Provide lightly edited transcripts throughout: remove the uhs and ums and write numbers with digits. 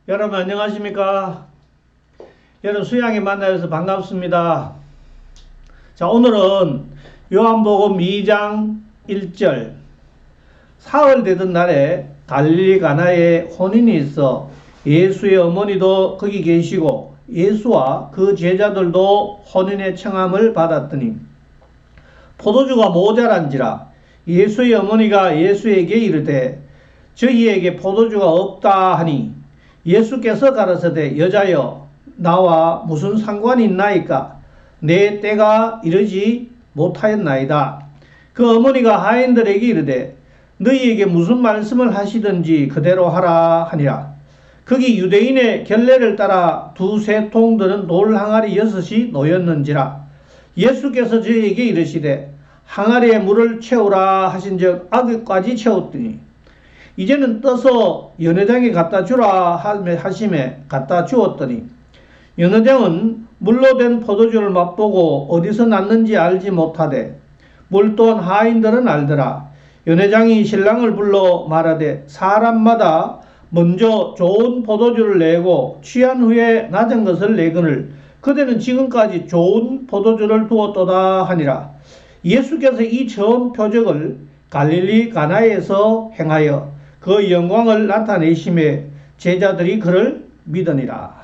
여러분 안녕하십니까? 여러분 수양에 만나서 반갑습니다. 자, 오늘은 요한복음 2장 1절 사흘 되던 날에 갈릴리 가나에 혼인이 있어 예수의 어머니도 거기 계시고 예수와 그 제자들도 혼인의 청함을 받았더니 포도주가 모자란지라 예수의 어머니가 예수에게 이르되 저희에게 포도주가 없다 하니 예수께서 가라사대 여자여 나와 무슨 상관이 있나이까 내 때가 이르지 못하였나이다. 그 어머니가 하인들에게 이르되 너희에게 무슨 말씀을 하시든지 그대로 하라 하니라. 거기 유대인의 결례를 따라 두세 통 드는 돌 항아리 6이 놓였는지라. 예수께서 저희에게 이르시되 항아리에 물을 채우라 하신즉 아귀까지 채웠더니 이제는 떠서 연회장에 갖다 주라 하심에 갖다 주었더니 연회장은 물로 된 포도주를 맛보고 어디서 났는지 알지 못하되 물 또한 하인들은 알더라. 연회장이 신랑을 불러 말하되 사람마다 먼저 좋은 포도주를 내고 취한 후에 낮은 것을 내거늘 그대는 지금까지 좋은 포도주를 두었도다 하니라. 예수께서 이 처음 표적을 갈릴리 가나에서 행하여 그 영광을 나타내심에 제자들이 그를 믿으니라.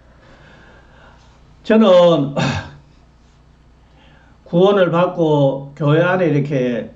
저는 구원을 받고 교회 안에 이렇게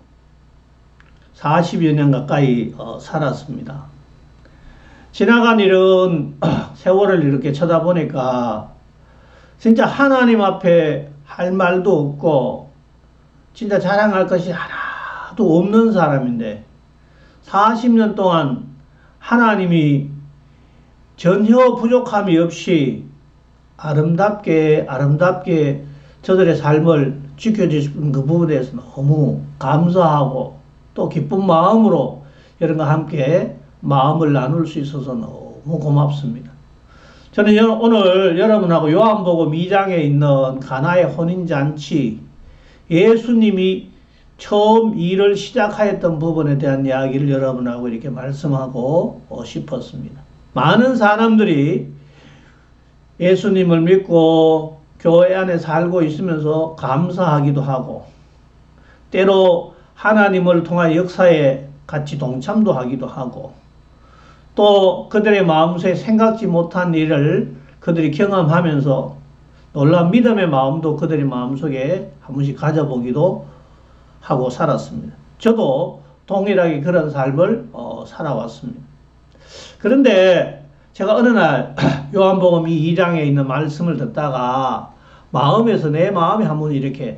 40여 년 가까이 살았습니다. 지나간 일은 세월을 이렇게 쳐다보니까 진짜 하나님 앞에 할 말도 없고 진짜 자랑할 것이 하나도 없는 사람인데 40년 동안 하나님이 전혀 부족함이 없이 아름답게 저들의 삶을 지켜주신 그 부분에 대해서 너무 감사하고 또 기쁜 마음으로 여러분과 함께 마음을 나눌 수 있어서 너무 고맙습니다. 저는 오늘 여러분하고 요한복음 2장에 있는 가나의 혼인잔치 예수님이 처음 일을 시작하였던 부분에 대한 이야기를 여러분하고 이렇게 말씀하고 싶었습니다. 많은 사람들이 예수님을 믿고 교회 안에 살고 있으면서 감사하기도 하고 때로 하나님을 통한 역사에 같이 동참도 하기도 하고 또 그들의 마음속에 생각지 못한 일을 그들이 경험하면서 놀라운 믿음의 마음도 그들의 마음속에 한 번씩 가져보기도 하고 살았습니다. 저도 동일하게 그런 삶을 살아왔습니다. 그런데 제가 어느 날 요한복음 2장에 있는 말씀을 듣다가 마음에서 내 마음이 한번 이렇게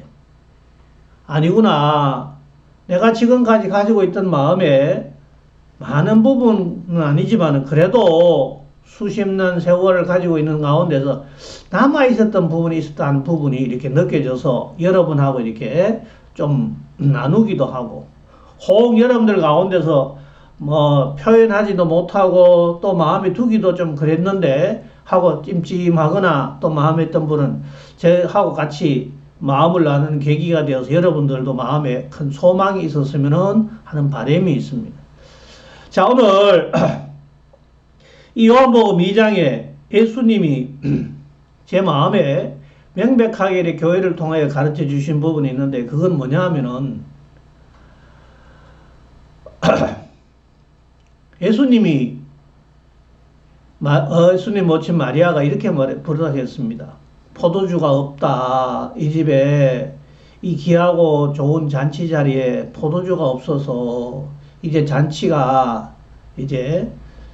아니구나. 내가 지금까지 가지고 있던 마음에 많은 부분은 아니지만 그래도 수십 년 세월을 가지고 있는 가운데서 남아있었던 부분이 있었다는 부분이 이렇게 느껴져서 여러분하고 이렇게 좀 나누기도 하고 혹 여러분들 가운데서 뭐 표현하지도 못하고 또 마음에 두기도 좀 그랬는데 하고 찜찜하거나 또 마음에 있던 분은 저하고 같이 마음을 나누는 계기가 되어서 여러분들도 마음에 큰 소망이 있었으면 하는 바람이 있습니다. 자, 오늘 이 요한복음 2장에 예수님이 제 마음에 명백하게 이렇게 교회를 통하여 가르쳐 주신 부분이 있는데 그건 뭐냐 하면은 예수님 모친 마리아가 이렇게 부르셨습니다. 포도주가 없다. 이 집에 이 귀하고 좋은 잔치 자리에 포도주가 없어서 이제 잔치가 이제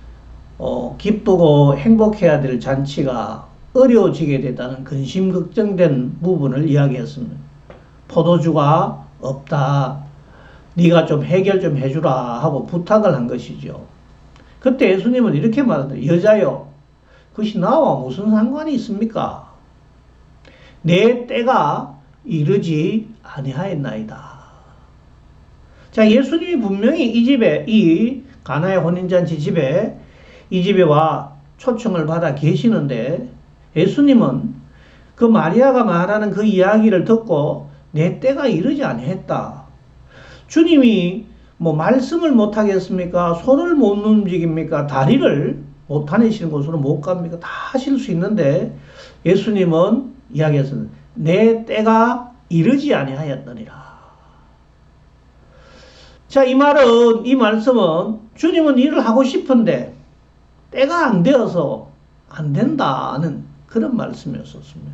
기쁘고 행복해야 될 잔치가 어려워지게 됐다는 근심 걱정된 부분을 이야기했습니다. 포도주가 없다. 네가 좀 해결 좀 해주라 하고 부탁을 한 것이죠. 그때 예수님은 이렇게 말한다. 여자여, 그것이 나와 무슨 상관이 있습니까? 내 때가 이르지 아니하였나이다. 자, 예수님이 분명히 이 집에, 이 가나의 혼인잔치 집에, 이 집에 와 초청을 받아 계시는데 예수님은 그 마리아가 말하는 그 이야기를 듣고 내 때가 이르지 아니했다. 주님이 뭐 말씀을 못 하겠습니까? 손을 못 움직입니까? 다리를 못 다니시는 곳으로 못 갑니까? 다 하실 수 있는데 예수님은 이야기했습니다. 내 때가 이르지 아니하였느니라. 자, 이 말씀은 주님은 일을 하고 싶은데 때가 안 되어서 안 된다는 그런 말씀이었었습니다.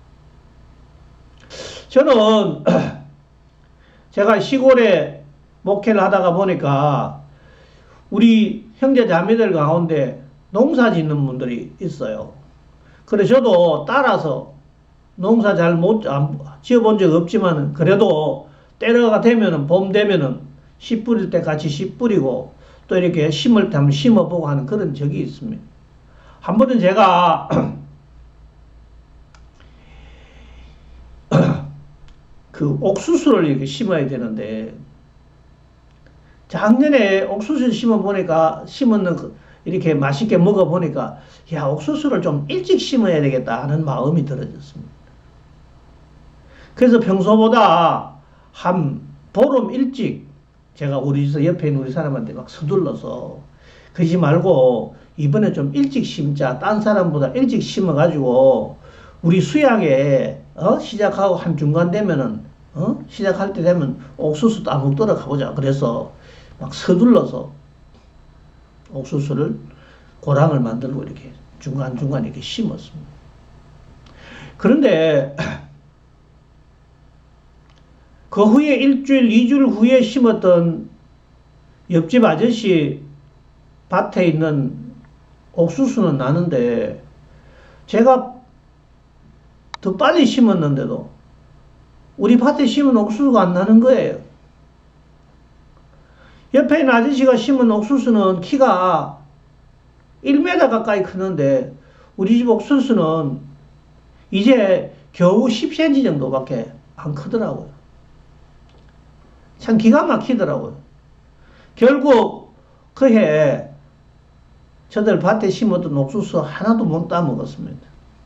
저는 제가 시골에 목회를 하다가 보니까 우리 형제 자매들 가운데 농사 짓는 분들이 있어요. 그래서 저도 따라서 농사 잘 못 지어본 적 없지만 그래도 때가 되면은 봄 되면은 씨 뿌릴 때 같이 씨 뿌리고 또 이렇게 심을 때 한번 심어보고 하는 그런 적이 있습니다. 한 번은 제가 그 옥수수를 이렇게 심어야 되는데 작년에 옥수수를 심어보니까 이렇게 맛있게 먹어보니까 야, 옥수수를 좀 일찍 심어야 되겠다 하는 마음이 들어졌습니다. 그래서 평소보다 한 보름 일찍 제가 우리 집 옆에 있는 우리 사람한테 막 서둘러서 그러지 말고 이번에 좀 일찍 심자. 딴 사람보다 일찍 심어가지고 우리 수양에 시작하고 한 중간 되면은 시작할 때 되면 옥수수 따먹더러 가보자. 그래서 막 서둘러서 옥수수를 고랑을 만들고 이렇게 중간중간 이렇게 심었습니다. 그런데 그 후에 일주일, 2주일 후에 심었던 옆집 아저씨 밭에 있는 옥수수는 나는데 제가 더 빨리 심었는데도 우리 밭에 심은 옥수수가 안 나는 거예요. 옆에 있는 아저씨가 심은 옥수수는 키가 1m 가까이 크는데 우리 집 옥수수는 이제 겨우 10cm 정도밖에 안 크더라고요. 참 기가 막히더라고요. 결국 그해 저들 밭에 심었던 옥수수 하나도 못 따먹었습니다.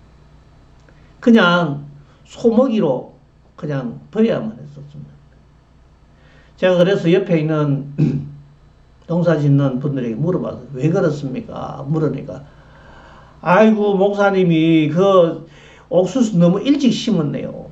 그냥 소먹이로 그냥 버려야만 했었습니다. 제가 그래서 옆에 있는 농사 짓는 분들에게 물어봤어요. 왜 그렇습니까? 물으니까 아이고 목사님이 그 옥수수 너무 일찍 심었네요.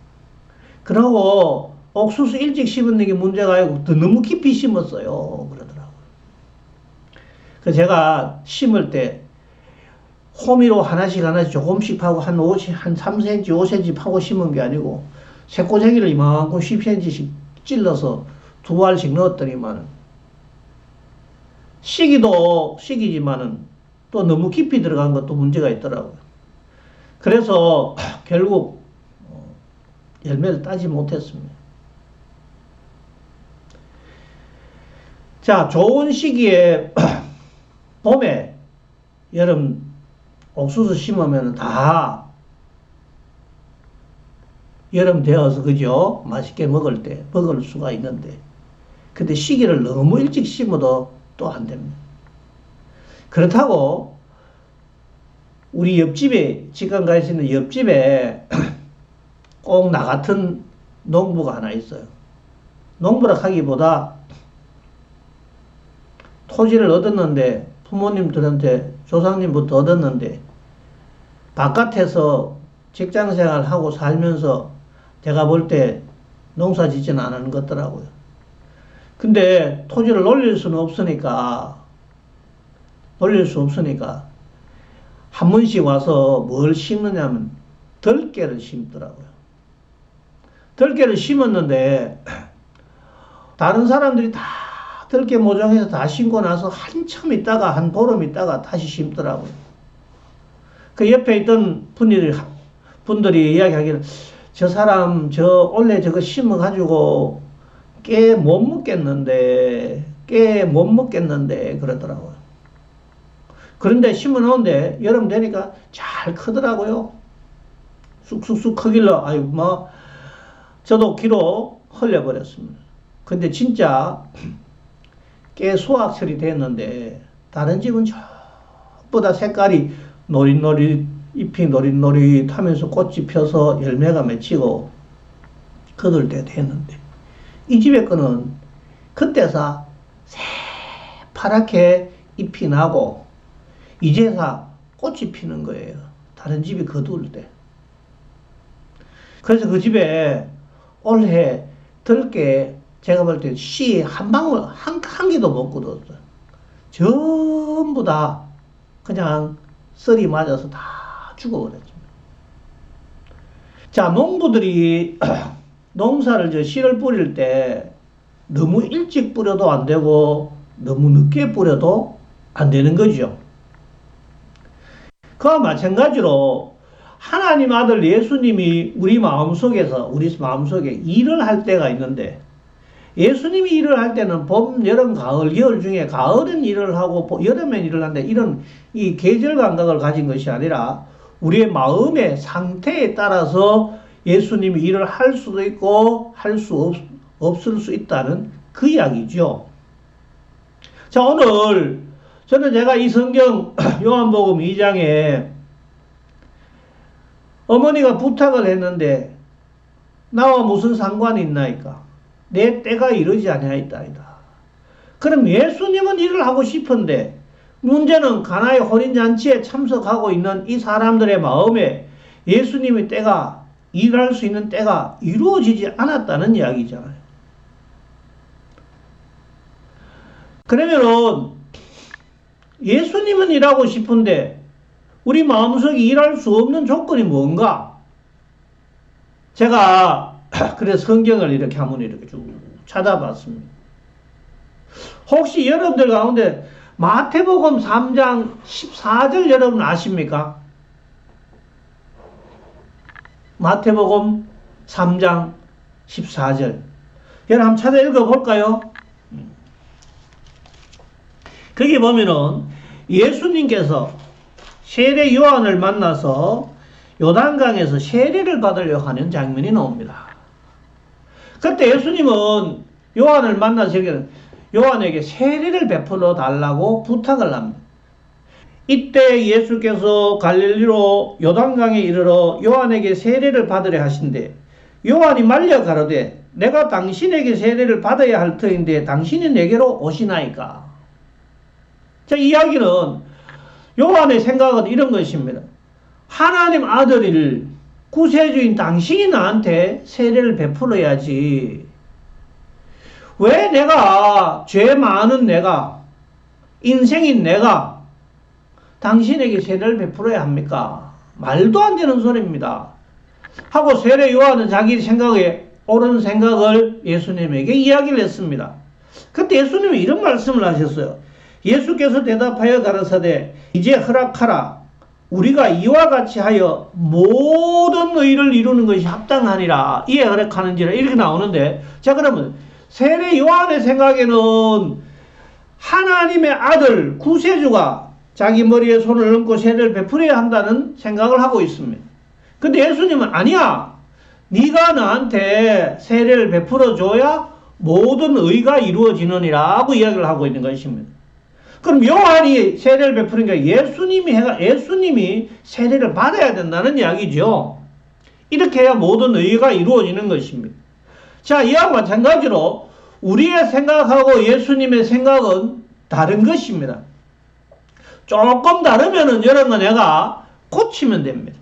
그러고 옥수수 일찍 심은 게 문제가 아니고 더 너무 깊이 심었어요. 그러더라고요. 그래서 제가 심을 때 호미로 하나씩 조금씩 파고 한 3cm, 5cm 파고 심은 게 아니고 새꼬쟁이를 이만큼 10cm씩 찔러서 2알씩 넣었더니만 시기도 시기지만은 또 너무 깊이 들어간 것도 문제가 있더라고요. 그래서 결국 열매를 따지 못했습니다. 자, 좋은 시기에 봄에 여름 옥수수 심으면 다 여름 되어서 그죠? 맛있게 먹을 수가 있는데 근데 시기를 너무 일찍 심어도 또 안 됩니다. 그렇다고 우리 옆집에 지금 가 있는 옆집에 꼭 나 같은 농부가 하나 있어요. 농부라 하기보다 토지를 얻었는데 부모님들한테 조상님부터 얻었는데 바깥에서 직장생활 하고 살면서 제가 볼 때 농사 짓지는 않은 것 같더라고요. 근데 토지를 놀릴 수는 없으니까 한 번씩 와서 뭘 심느냐면 들깨를 심더라고요. 들깨를 심었는데 다른 사람들이 다 들깨 모종해서 다 심고 나서 한참 있다가 한 보름 있다가 다시 심더라고요. 그 옆에 있던 분들이 이야기하기를 저 사람 원래 저거 심어가지고 깨 못 먹겠는데 그러더라고요. 그런데 심어 놓은데 여름 되니까 잘 크더라고요. 쑥쑥쑥 크길래 저도 귀로 흘려버렸습니다. 근데 진짜 깨 수확 처리됐는데 다른 집은 전부 다 색깔이 노릿노릿 잎이 노릿노릿하면서 꽃이 펴서 열매가 맺히고 거둘 때 됐는데 이 집의 거는 그때서 새파랗게 잎이 나고 이제사 꽃이 피는 거예요. 다른 집이 거두을 때. 그래서 그 집에 올해 들깨 제가 볼 때 씨 한 방울 한 개도 못 굳었어요. 전부 다 그냥 썰이 맞아서 다 죽어버렸죠. 자, 농부들이 농사를 씨를 뿌릴 때 너무 일찍 뿌려도 안 되고 너무 늦게 뿌려도 안 되는 거죠. 그와 마찬가지로 하나님 아들 예수님이 우리 마음속에 일을 할 때가 있는데, 예수님이 일을 할 때는 봄, 여름, 가을, 겨울 중에 가을은 일을 하고 여름엔 일을 하는데, 이런 이 계절 감각을 가진 것이 아니라 우리의 마음의 상태에 따라서 예수님이 일을 할 수도 있고 할 수 없을 수 있다는 그 이야기죠. 자, 오늘 제가 이 성경 요한복음 2장에 어머니가 부탁을 했는데 나와 무슨 상관이 있나이까? 내 때가 이르지 아니하였다이다. 그럼 예수님은 일을 하고 싶은데 문제는 가나의 혼인잔치에 참석하고 있는 이 사람들의 마음에 예수님의 때가, 일할 수 있는 때가 이루어지지 않았다는 이야기잖아요. 그러면은 예수님은 일하고 싶은데 우리 마음속에 일할 수 없는 조건이 뭔가? 제가 그래서 성경을 이렇게 한번 이렇게 쭉 찾아봤습니다. 혹시 여러분들 가운데 마태복음 3장 14절 여러분 아십니까? 마태복음 3장 14절. 여러분 한번 찾아 읽어볼까요? 거기 보면은 예수님께서 세례 요한을 만나서 요단강에서 세례를 받으려고 하는 장면이 나옵니다. 그때 예수님은 요한을 만나서 요한에게 세례를 베풀어 달라고 부탁을 합니다. 이때 예수께서 갈릴리로 요단강에 이르러 요한에게 세례를 받으려 하신대, 요한이 말려 가로되 내가 당신에게 세례를 받아야 할 터인데 당신이 내게로 오시나이까? 자, 이야기는 요한의 생각은 이런 것입니다. 하나님 아들을 구세주인 당신이 나한테 세례를 베풀어야지. 왜 내가, 죄 많은 내가, 인생인 내가 당신에게 세례를 베풀어야 합니까? 말도 안 되는 소리입니다. 하고 세례 요한은 자기 생각에 옳은 생각을 예수님에게 이야기를 했습니다. 그때 예수님이 이런 말씀을 하셨어요. 예수께서 대답하여 가라사대 이제 허락하라. 우리가 이와 같이 하여 모든 의를 이루는 것이 합당하니라. 이에 허락하는지라. 이렇게 나오는데, 자, 그러면 세례 요한의 생각에는 하나님의 아들 구세주가 자기 머리에 손을 얹고 세례를 베풀어야 한다는 생각을 하고 있습니다. 근데 예수님은 아니야. 네가 나한테 세례를 베풀어 줘야 모든 의가 이루어지느니라 하고 이야기를 하고 있는 것입니다. 그럼 요한이 세례를 베푸니까 예수님이 세례를 받아야 된다는 이야기죠. 이렇게 해야 모든 의가 이루어지는 것입니다. 자, 이와 마찬가지로 우리의 생각하고 예수님의 생각은 다른 것입니다. 조금 다르면은 여러분 내가 고치면 됩니다.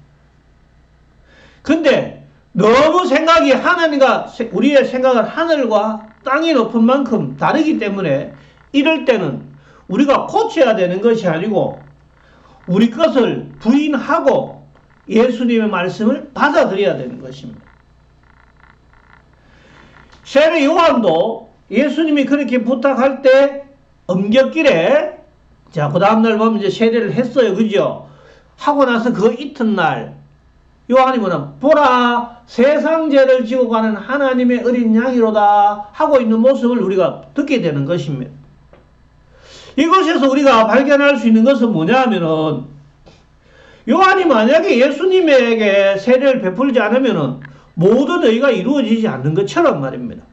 근데 너무 생각이 우리의 생각은 하늘과 땅이 높은 만큼 다르기 때문에 이럴 때는 우리가 고쳐야 되는 것이 아니고 우리 것을 부인하고 예수님의 말씀을 받아들여야 되는 것입니다. 세례 요한도 예수님이 그렇게 부탁할 때 엄격길에, 자, 그 다음날 보면 이제 세례를 했어요. 그죠? 하고 나서 그 이튿날 요한이 뭐냐, 보라 세상 죄를 지고 가는 하나님의 어린 양이로다 하고 있는 모습을 우리가 듣게 되는 것입니다. 이것에서 우리가 발견할 수 있는 것은 뭐냐 하면은, 요한이 만약에 예수님에게 세례를 베풀지 않으면은 모든 의가 이루어지지 않는 것처럼 말입니다.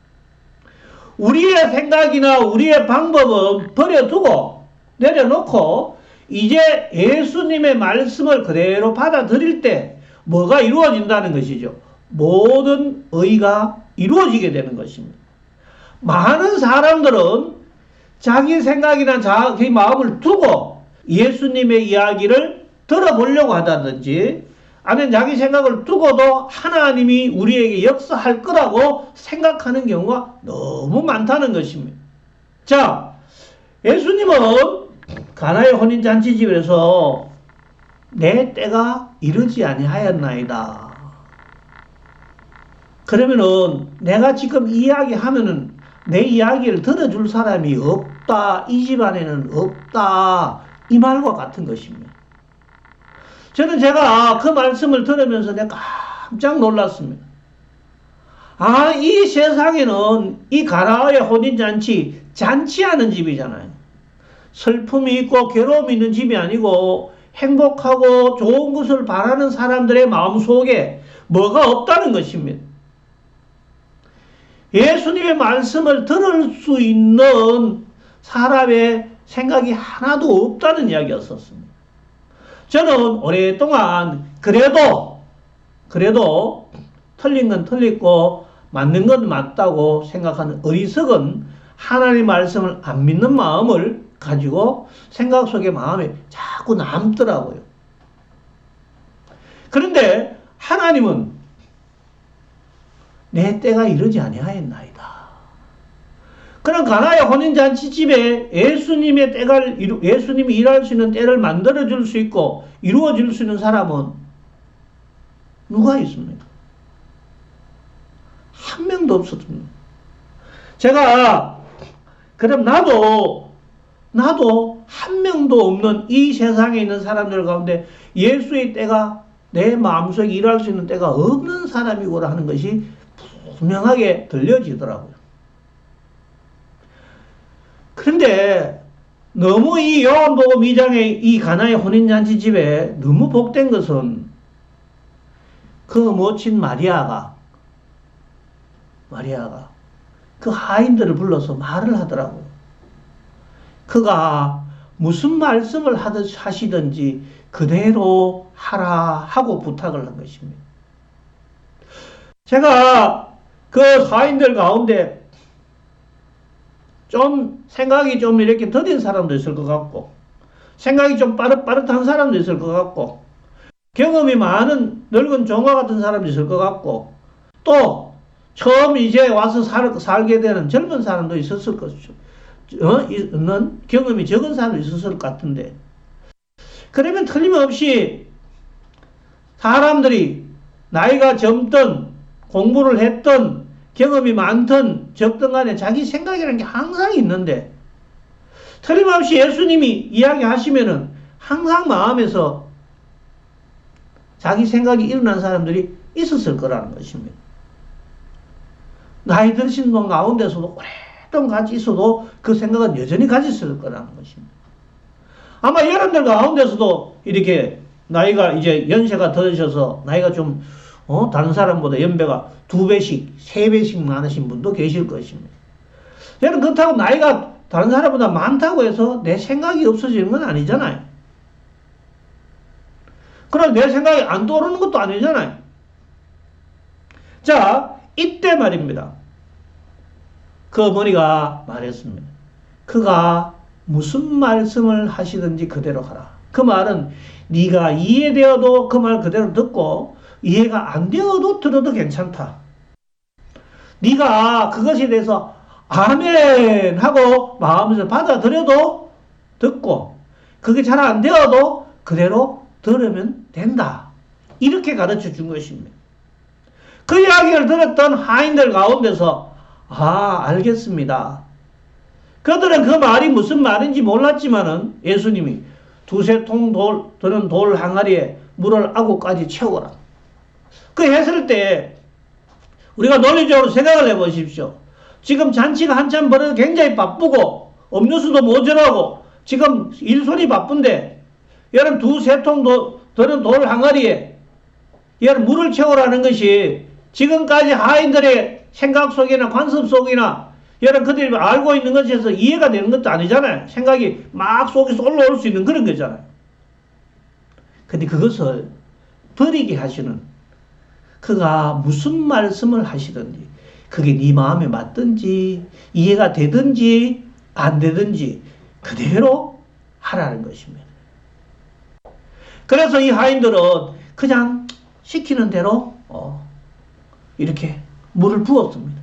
우리의 생각이나 우리의 방법은 버려두고 내려놓고 이제 예수님의 말씀을 그대로 받아들일 때 뭐가 이루어진다는 것이죠. 모든 의가 이루어지게 되는 것입니다. 많은 사람들은 자기 생각이나 자기 마음을 두고 예수님의 이야기를 들어보려고 하다든지 아니면 자기 생각을 두고도 하나님이 우리에게 역사할 거라고 생각하는 경우가 너무 많다는 것입니다. 자, 예수님은 가나의 혼인잔치집에서 내 때가 이르지 아니하였나이다. 그러면은 내가 지금 이야기하면은 내 이야기를 들어줄 사람이 없다. 이 집안에는 없다. 이 말과 같은 것입니다. 저는 제가 그 말씀을 들으면서 내가 깜짝 놀랐습니다. 아, 이 세상에는 이 가나의 혼인잔치, 잔치하는 집이잖아요. 슬픔이 있고 괴로움이 있는 집이 아니고 행복하고 좋은 것을 바라는 사람들의 마음속에 뭐가 없다는 것입니다. 예수님의 말씀을 들을 수 있는 사람의 생각이 하나도 없다는 이야기였었습니다. 저는 오랫동안 그래도 틀린 건 틀리고 맞는 건 맞다고 생각하는 어리석은 하나님의 말씀을 안 믿는 마음을 가지고 생각 속에 마음에 자꾸 남더라고요. 그런데 하나님은 내 때가 이르지 아니하였나이다. 그런 가나의 혼인잔치집에 예수님이 일할 수 있는 때를 만들어줄 수 있고 이루어질 수 있는 사람은 누가 있습니까? 한 명도 없었습니다. 제가 그럼 나도 한 명도 없는 이 세상에 있는 사람들 가운데 예수의 때가 내 마음속에 일할 수 있는 때가 없는 사람이고라 하는 것이 분명하게 들려지더라고요. 그런데 너무 이 요한복음 2장의 이 가나의 혼인잔치 집에 너무 복된 것은 그 모친 마리아가 그 하인들을 불러서 말을 하더라고요. 그가 무슨 말씀을 하시든지 그대로 하라 하고 부탁을 한 것입니다. 제가 그 하인들 가운데 좀 생각이 좀 이렇게 더딘 사람도 있을 것 같고 생각이 좀 빠릇빠릇한 사람도 있을 것 같고 경험이 많은 늙은 종화 같은 사람도 있을 것 같고 또 처음 이제 와서 살게 되는 젊은 사람도 있었을 것이죠. 있는 경험이 적은 사람도 있었을 것 같은데 그러면 틀림없이 사람들이 나이가 젊든 공부를 했든 경험이 많든 적든 간에 자기 생각이라는 게 항상 있는데 틀림없이 예수님이 이야기하시면은 항상 마음에서 자기 생각이 일어난 사람들이 있었을 거라는 것입니다. 나이 드신 분 가운데서도 오랫동안 같이 있어도 그 생각은 여전히 가졌을 거라는 것입니다. 아마 여러분들 가운데서도 이렇게 나이가 이제 연세가 들으셔서 나이가 좀 다른 사람보다 연배가 2배씩, 3배씩 많으신 분도 계실 것입니다. 여러분 그렇다고 나이가 다른 사람보다 많다고 해서 내 생각이 없어지는 건 아니잖아요. 그럼 내 생각이 안 떠오르는 것도 아니잖아요. 자, 이때 말입니다. 그 어머니가 말했습니다. 그가 무슨 말씀을 하시든지 그대로 하라. 그 말은 네가 이해되어도 그 말 그대로 듣고 이해가 안 되어도 들어도 괜찮다. 네가 그것에 대해서 아멘 하고 마음에서 받아들여도 듣고 그게 잘 안 되어도 그대로 들으면 된다. 이렇게 가르쳐 준 것입니다. 그 이야기를 들었던 하인들 가운데서 알겠습니다. 그들은 그 말이 무슨 말인지 몰랐지만은 예수님이 2-3통 드는 돌 항아리에 물을 아구까지 채워라. 그 했을 때 우리가 논리적으로 생각을 해보십시오. 지금 잔치가 한참 벌어서 굉장히 바쁘고 음료수도 모자라고 지금 일손이 바쁜데 여러분 2-3통 드는 돌 항아리에 여러분 물을 채우라는 것이 지금까지 하인들의 생각 속이나 관습 속이나 여러분 그들이 알고 있는 것에서 이해가 되는 것도 아니잖아요. 생각이 막 속에서 올라올 수 있는 그런 거잖아요. 근데 그것을 버리게 하시는 그가 무슨 말씀을 하시든지 그게 네 마음에 맞든지 이해가 되든지 안 되든지 그대로 하라는 것입니다. 그래서 이 하인들은 그냥 시키는 대로 이렇게 물을 부었습니다.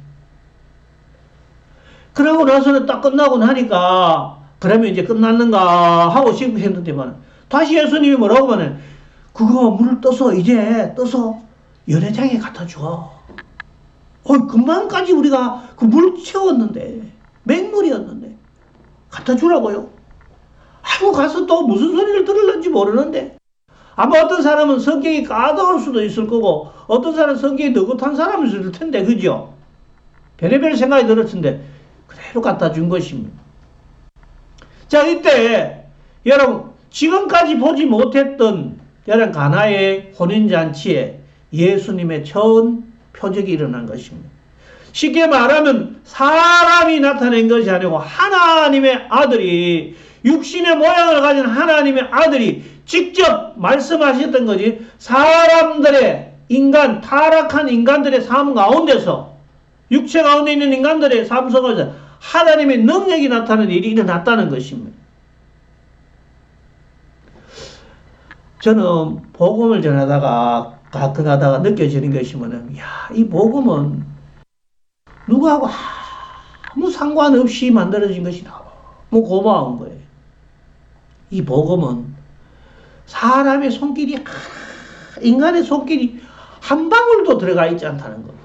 그러고 나서는 딱 끝나고 나니까 그러면 이제 끝났는가 하고 싶었는데만 다시 예수님이 뭐라고 하면 그거 물을 이제 떠서 연회장에 갖다 줘. 금방까지 우리가 그 물 채웠는데 맹물이었는데 갖다 주라고요. 하고 가서 또 무슨 소리를 들을는지 모르는데 아마 어떤 사람은 성격이 까다로울 수도 있을 거고 어떤 사람은 성격이 느긋한 사람일 수도 있을 텐데 그죠? 별의별 생각이 들을 텐데 그대로 갖다 준 것입니다. 자, 이때 여러분 지금까지 보지 못했던 여러분 가나의 혼인잔치에 예수님의 처음 표적이 일어난 것입니다. 쉽게 말하면 사람이 나타낸 것이 아니고 하나님의 아들이 육신의 모양을 가진 하나님의 아들이 직접 말씀하셨던 것이 사람들의 타락한 인간들의 삶 가운데서 육체 가운데 있는 인간들의 삶 속에서 하나님의 능력이 나타나는 일이 일어났다는 것입니다. 저는 복음을 전하다가 가끔 하다가 느껴지는 것이 뭐냐면 이 복음은 누구하고 아무 상관없이 만들어진 것이 너무 고마운 거예요. 이 복음은 사람의 손길이 인간의 손길이 한 방울도 들어가 있지 않다는 것.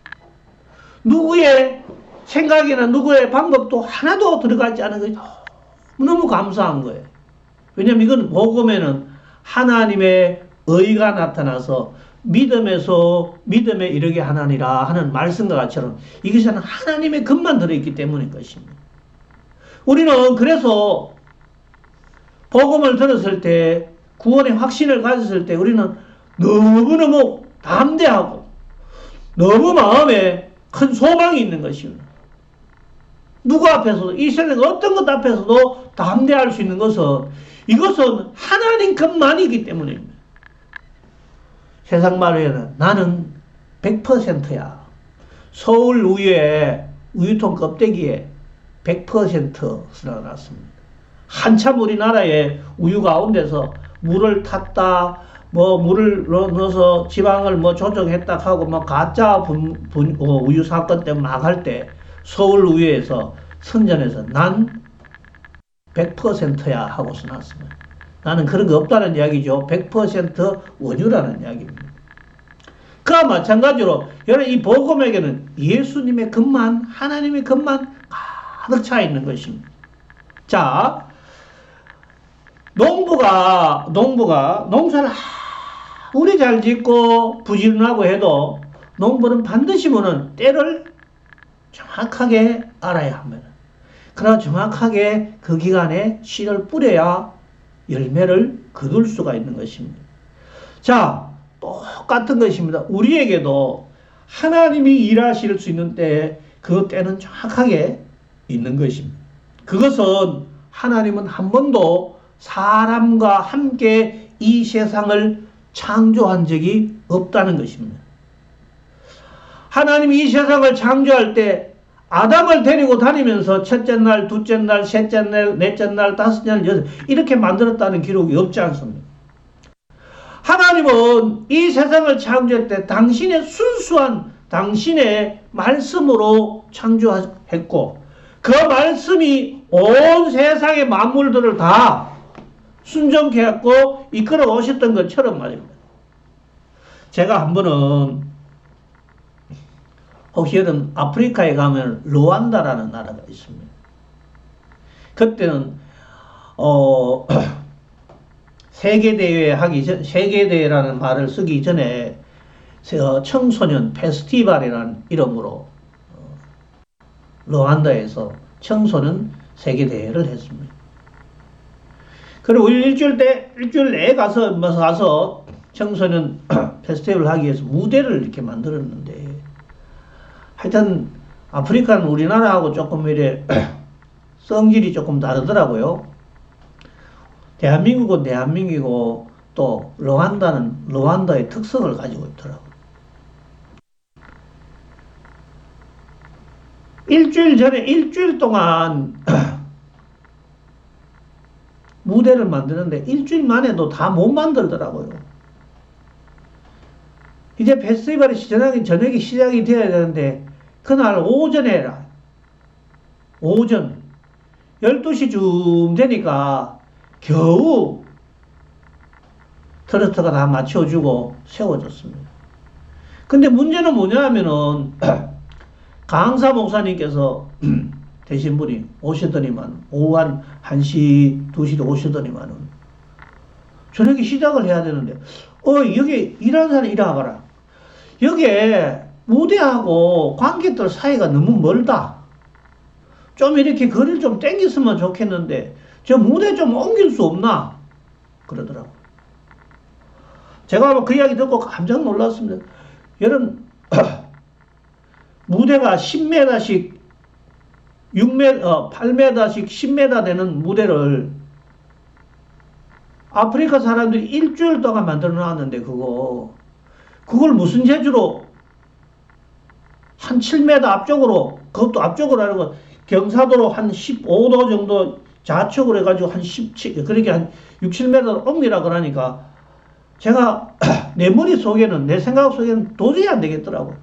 누구의 생각이나 누구의 방법도 하나도 들어가 있지 않은 것이 너무 감사한 거예요. 왜냐하면 이건 복음에는 하나님의 의가 나타나서 믿음에서 믿음에 이르게 하나니라 하는 말씀과 같이처럼 이것에는 하나님의 것만 들어있기 때문인 것입니다. 우리는 그래서 복음을 들었을 때 구원의 확신을 가졌을 때 우리는 너무너무 담대하고 너무 마음에 큰 소망이 있는 것입니다. 누구 앞에서도 이 세상 어떤 것 앞에서도 담대할 수 있는 것은 이것은 하나님 것만이기 때문입니다. 세상 말로는 나는 100%야. 서울 우유에 우유통 껍데기에 100% 쓰러났습니다. 한참 우리나라에 우유 가운데서 물을 탔다, 물을 넣어서 지방을 조정했다 하고 가짜 우유 사건 때문에 막 할 때 서울 우유에서 선전해서 난 100%야 하고서 나왔습니다. 나는 그런 거 없다는 이야기죠. 100% 원유라는 이야기입니다. 그와 마찬가지로 여러분 이 복음에게는 예수님의 것만 하나님의 것만 가득 차 있는 것입니다. 자, 농부가 농사를 아무리 잘 짓고 부지런하고 해도 농부는 반드시 때를 정확하게 알아야 합니다. 그러나 정확하게 그 기간에 씨를 뿌려야 열매를 거둘 수가 있는 것입니다. 자, 똑같은 것입니다. 우리에게도 하나님이 일하실 수 있는 때에 그 때는 정확하게 있는 것입니다. 그것은 하나님은 한 번도 사람과 함께 이 세상을 창조한 적이 없다는 것입니다. 하나님이 이 세상을 창조할 때 아담을 데리고 다니면서 첫째 날, 둘째 날, 셋째 날, 넷째 날, 다섯째 날, 여섯 이렇게 만들었다는 기록이 없지 않습니다. 하나님은 이 세상을 창조할 때 당신의 순수한 당신의 말씀으로 창조했고 그 말씀이 온 세상의 만물들을 다 순종케 했고 이끌어 오셨던 것처럼 말입니다. 제가 한 번은 혹시 여러분 아프리카에 가면 루안다라는 나라가 있습니다. 그때는 세계대회 하기 전, 세계대회라는 말을 쓰기 전에 청소년 페스티벌이라는 이름으로 루안다에서 청소년 세계대회를 했습니다. 그리고 일주일 내에 가서 청소년 페스티벌을 하기 위해서 무대를 이렇게 만들었는데 하여튼 아프리카는 우리나라하고 조금 이래 성질이 조금 다르더라고요. 대한민국은 대한민국이고 또 루안다는 루안다의 특성을 가지고 있더라고요. 일주일 동안 무대를 만드는데 일주일 만에도 다 못 만들더라고요. 이제 페스티벌이 저녁이 시작이 되어야 되는데 그날 오전에 해라. 오전 12시쯤 되니까 겨우 트로트가 다 맞춰주고 세워졌습니다. 근데 문제는 뭐냐면은 강사 목사님께서 되신 분이 오시더니만 오후 한 1시, 2시도 오시더니만은 저녁에 시작을 해야 되는데 여기 일하는 사람 이리 와봐라. 여기에 무대하고 관객들 사이가 너무 멀다. 좀 이렇게 거리를 좀 땡겼으면 좋겠는데 저 무대 좀 옮길 수 없나? 그러더라고. 제가 그 이야기 듣고 깜짝 놀랐습니다. 여러분 무대가 10m씩 8m씩 10m 되는 무대를 아프리카 사람들이 일주일 동안 만들어 놨는데 그걸 무슨 재주로 한 7m 앞쪽으로, 그것도 앞쪽으로 하는 경사도로 한 15도 정도 좌측으로 해가지고 한 17, 그렇게 한 6, 7m 옮기라 그러니까 제가 내 머릿속에는, 내 생각 속에는 도저히 안 되겠더라고요.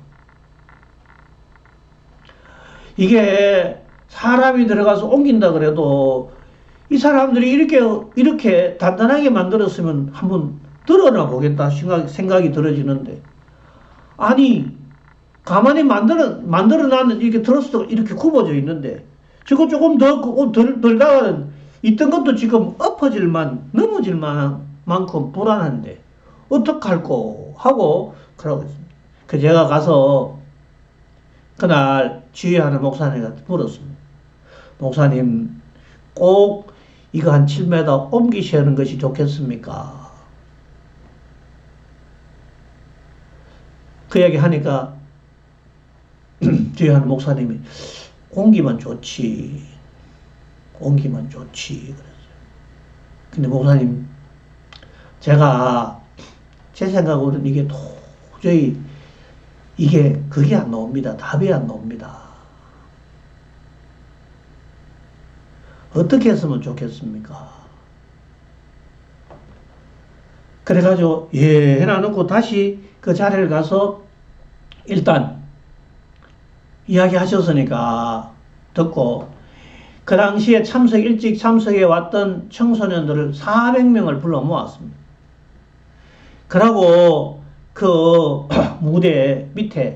이게 사람이 들어가서 옮긴다 그래도 이 사람들이 이렇게 단단하게 만들었으면 한번 들어나 보겠다 생각이 들어지는데, 아니 가만히 만들어놨는 이렇게 트러스가 이렇게 굽어져 있는데 저거 조금 덜 들다가는 있던 것도 지금 넘어질 만큼 불안한데 어떡할꼬 하고 그러고 있습니다. 그 제가 가서 그날 지휘하는 목사님한테 물었습니다. 목사님, 꼭 이거 한 7m 옮기시는 것이 좋겠습니까? 그 얘기 하니까 지휘하는 목사님이 옮기면 좋지 그랬어요. 근데 목사님, 제가 제 생각으로는 이게 도저히 그게 안 나옵니다. 답이 안 나옵니다. 어떻게 했으면 좋겠습니까? 그래가지고 해놔놓고 다시 그 자리를 가서 일단 이야기 하셨으니까 듣고, 그 당시에 일찍 참석해 왔던 청소년들을 400명을 불러 모았습니다. 그러고 그 무대 밑에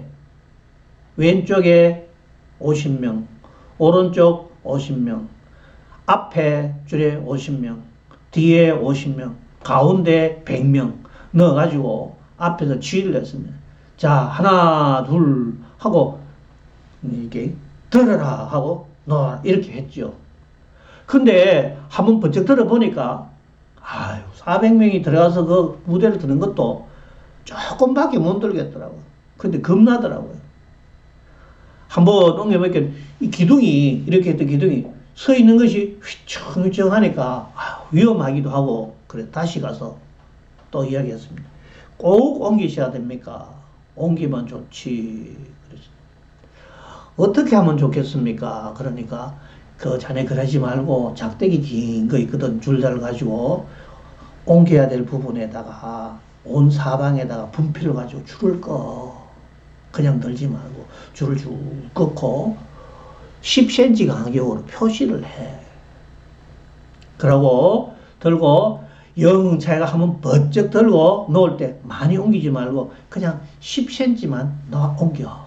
왼쪽에 50명, 오른쪽 50명, 앞에 줄에 50명, 뒤에 50명, 가운데 100명 넣어가지고 앞에서 지휘를 했습니다. 자, 하나, 둘 하고 이게 들어라 하고 너 이렇게 했죠. 근데 한번 번쩍 들어보니까 400명이 들어가서 그 무대를 드는 것도 조금밖에 못 들겠더라고요. 근데 겁나더라고요. 한번 옮겨보니까 이 기둥이, 이렇게 했던 기둥이 서 있는 것이 휘청휘청 하니까 위험하기도 하고, 그래 다시 가서 또 이야기했습니다. 꼭 옮기셔야 됩니까? 옮기면 좋지. 그랬어요. 어떻게 하면 좋겠습니까? 그러니까 그 자네 그러지 말고 작대기 긴 거 있거든. 줄자를 가지고 옮겨야 될 부분에다가 온 사방에다가 분필을 가지고 줄을 꺼. 그냥 들지 말고 줄을 쭉 꺾고 10cm 간격으로 표시를 해. 그러고 들고 자기가 한번 번쩍 들고 놓을 때 많이 옮기지 말고 그냥 10cm만 옮겨.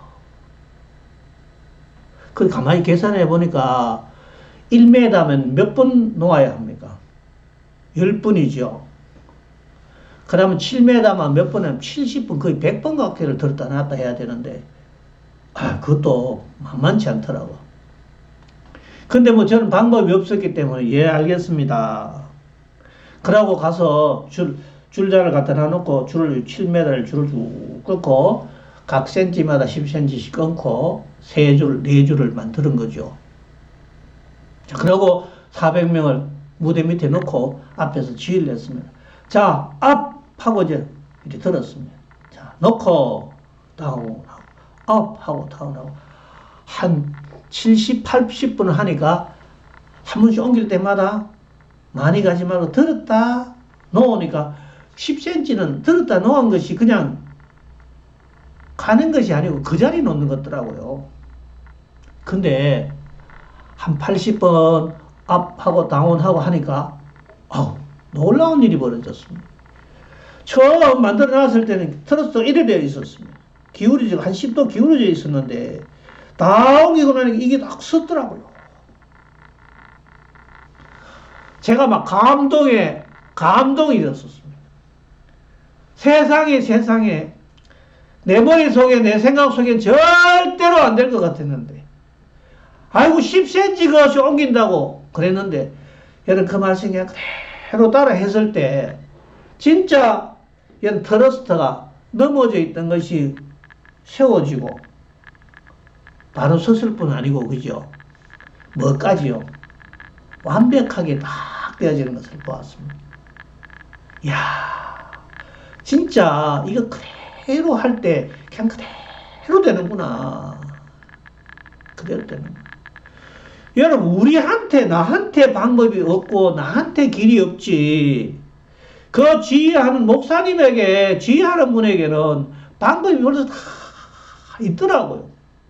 그 가만히 계산해 보니까 1m면 몇 번 놓아야 합니까? 10번이죠. 그러면 7m만 몇 번 하면 70번, 거의 100번 각도를 들었다 놨다 해야 되는데, 그것도 만만치 않더라고. 근데 뭐 저는 방법이 없었기 때문에, 알겠습니다. 그러고 가서 줄자를 갖다 놔놓고 7m를 줄을 쭉 끊고, 각 센치마다 10cm씩 끊고, 4줄을 만드는 거죠. 자, 그러고 400명을 무대 밑에 놓고 앞에서 지휘를 했습니다. 자, 업! 하고 이제 들었습니다. 자, 놓고, 다운, 업! 하고 다운하고. 한 70, 80분 하니까 한 번씩 옮길 때마다 많이 가지 말고 들었다 놓으니까 10cm는 들었다 놓은 것이 그냥 가는 것이 아니고 그 자리에 놓는 것더라고요. 근데 한 80번 업하고 다운하고 하니까 놀라운 일이 벌어졌습니다. 처음 만들어 놨을 때는 트러스가 이래 되어 있었습니다. 기울어지고 한 10도 기울어져 있었는데 다 옮기고 나니까 이게 딱 섰더라고요. 제가 막 감동이 됐었습니다. 세상에 내 머릿속에 내 생각 속엔 절대로 안 될 것 같았는데 아이고 10cm 그것이 옮긴다고 그랬는데 여러분 그 말씀 그냥 그대로 따라 했을 때 진짜 이런 트러스트가 넘어져 있던 것이 세워지고 바로 섰을 뿐 아니고 그죠? 뭐까지요? 완벽하게 딱 되어지는 것을 보았습니다. 이야 진짜 이거 그대로 할 때 그냥 그대로 되는구나. 그대로 되는구나. 여러분 나한테 방법이 없고 나한테 길이 없지. 그 지휘하는 목사님에게 지휘하는 분에게는 방법이 벌써 다 있더라고요.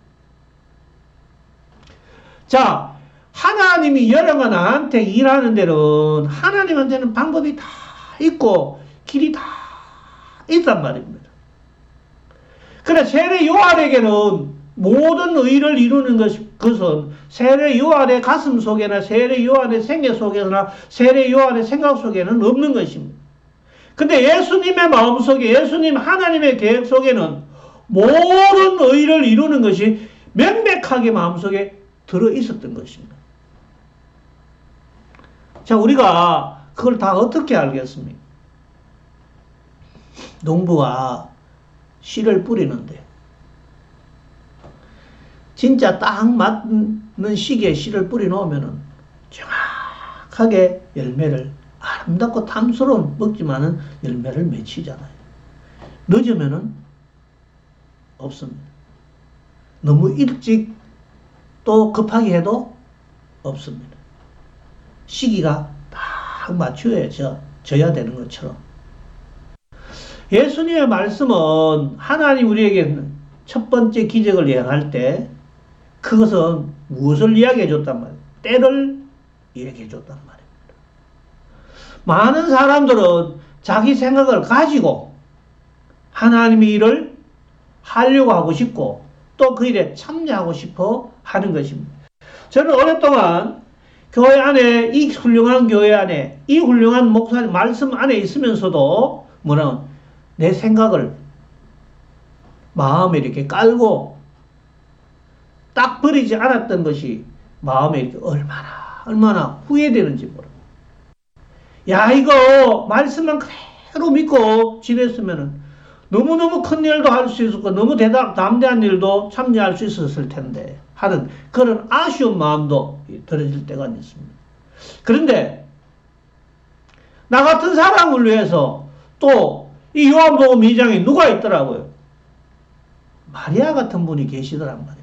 자, 하나님이 여러가 나한테 일하는 데는 하나님한테는 방법이 다 있고 길이 다 있단 말입니다. 그래 세례 요한에게는 모든 의를 이루는 것은 세례 요한의 가슴 속에나 세례 요한의 생애 속에나 세례 요한의 생각 속에는 없는 것입니다. 근데 예수님의 마음 속에 예수님 하나님의 계획 속에는 모든 의를 이루는 것이 명백하게 마음속에 들어 있었던 것입니다. 자, 우리가 그걸 다 어떻게 알겠습니까? 농부가 씨를 뿌리는데 진짜 딱 맞는 시기에 씨를 뿌리 놓으면은 정확하게 열매를 아름답고 탐스러운 먹지만은 열매를 맺히잖아요. 늦으면은 없습니다. 너무 일찍 또 급하게 해도 없습니다. 시기가 딱 맞춰져야 되는 것처럼. 예수님의 말씀은 하나님 우리에게 첫 번째 기적을 예언할 때 그것은 무엇을 이야기해 줬단 말이에요? 때를 이야기해 줬단 말입니다. 많은 사람들은 자기 생각을 가지고 하나님의 일을 하려고 하고 싶고 또 그 일에 참여하고 싶어 하는 것입니다. 저는 오랫동안 교회 안에 이 훌륭한 교회 안에 이 훌륭한 목사님 말씀 안에 있으면서도 내 생각을 마음에 이렇게 깔고 딱 버리지 않았던 것이 마음에 이렇게 얼마나 후회되는지 모릅니다. 야, 이거 말씀만 그대로 믿고 지냈으면 너무너무 큰 일도 할 수 있었고 너무 담대한 일도 참여할 수 있었을 텐데 하는 그런 아쉬운 마음도 들어질 때가 있습니다. 그런데 나 같은 사람을 위해서 또 이 요한복음 2장에 누가 있더라고요? 마리아 같은 분이 계시더란 말입니다.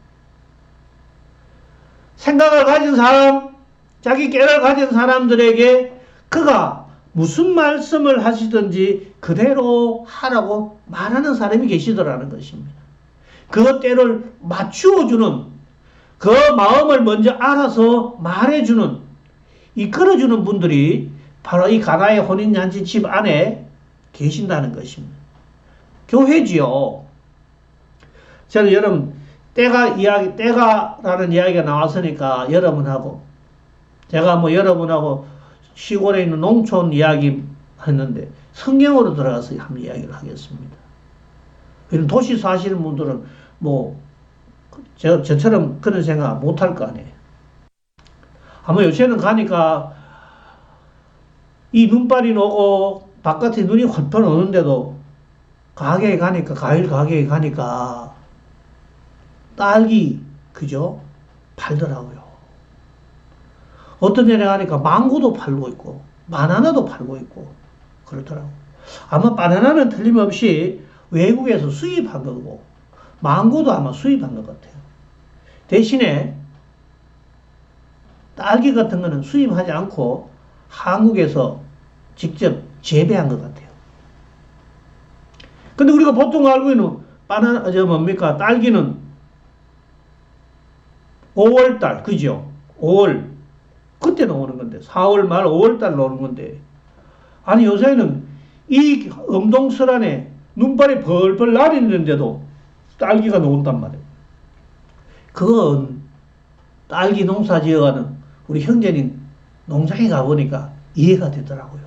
생각을 가진 사람, 자기 깨를 가진 사람들에게 그가 무슨 말씀을 하시든지 그대로 하라고 말하는 사람이 계시더라는 것입니다. 그 때를 맞추어주는, 그 마음을 먼저 알아서 말해주는, 이끌어주는 분들이 바로 이 가나의 혼인잔치 집 안에 계신다는 것입니다. 교회지요. 저는 여러분, 때가라는 이야기가 나왔으니까 여러분하고, 제가 여러분하고 시골에 있는 농촌 이야기 했는데 성경으로 들어가서 한번 이야기를 하겠습니다. 도시 사시는 분들은 저처럼 그런 생각 못 할 거 아니에요. 아마 요새는 가니까 이 눈발이 오고 바깥에 눈이 헐떡 오는데도 과일 가게에 가니까 딸기 그죠? 팔더라고요. 어떤 데에 가니까 망고도 팔고 있고 바나나도 팔고 있고 그렇더라고요. 아마 바나나는 틀림없이 외국에서 수입한 거고 망고도 아마 수입한 것 같아요. 대신에 딸기 같은 거는 수입하지 않고 한국에서 직접 재배한 것 같아요. 근데 우리가 보통 알고 있는 딸기는 5월달, 그죠? 5월. 그때 나오는 건데, 4월 말 5월달 나오는 건데. 아니, 요새는 이 엄동설안에 눈발이 벌벌 날리는데도 딸기가 나온단 말이에요. 그건 딸기 농사 지어가는 우리 형제님 농장에 가보니까 이해가 되더라고요.